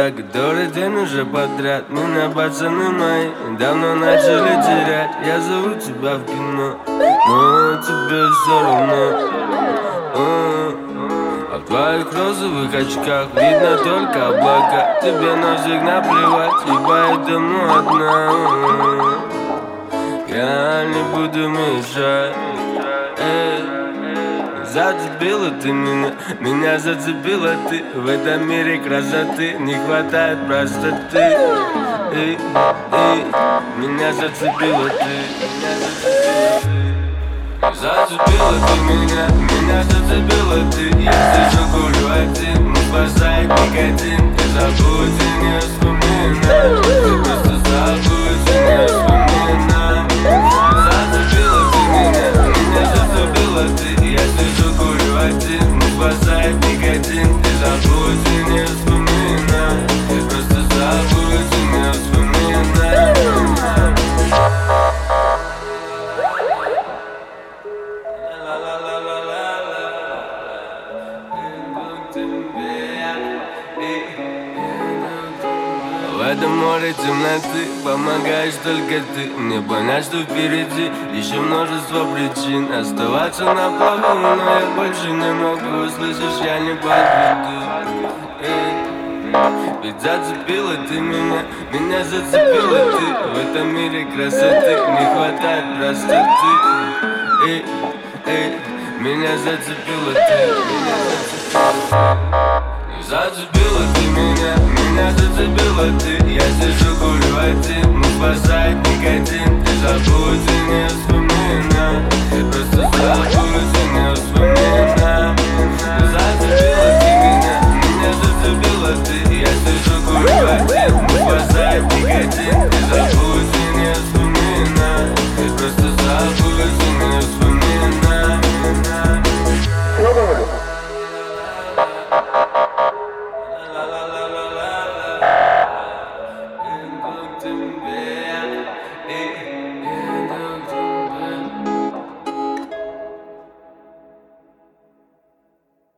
который день уже подряд. Меня пацаны мои давно начали терять. Я зову тебя в кино, но тебе все равно. А в твоих розовых очках видно только облака. Тебе на всех наплевать, и поэтому одна. Я не буду мешать. Зацепила ты меня зацепила ты. В этом мире красоты не хватает простоты. Меня зацепила ты. Зацепила ты меня зацепила ты. Я сижу, курю один, не спасает никотин. Ты забудь и не вспоминай. Ты просто забудь и не вспоминай. Зацепила ты меня зацепила ты. Я сижу, курю один, не спасает никотин. Ты забудь и не вспоминай. Ты просто забудь и не вспоминай. В этом море темноты помогаешь только ты. Мне понять, что впереди еще множество причин оставаться на плаву, но я больше не могу. Слышишь, я не подведу. Ведь зацепила ты меня зацепила ты. В этом мире красоты не хватает простоты. Меня зацепила ты. Зацепила ты меня зацепила ты. Я сижу, курю один, не спасает никотин. Ты забудь и не вспоминай. Ты просто забудь.